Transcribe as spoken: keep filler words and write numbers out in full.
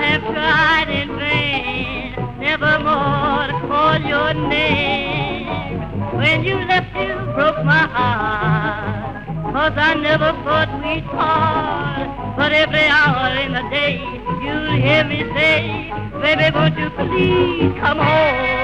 have tried in vain, nevermore to call your name. When you left, you broke my heart, 'cause I never thought we'd part. But every hour in the day, you'll hear me say, baby, won't you please come home?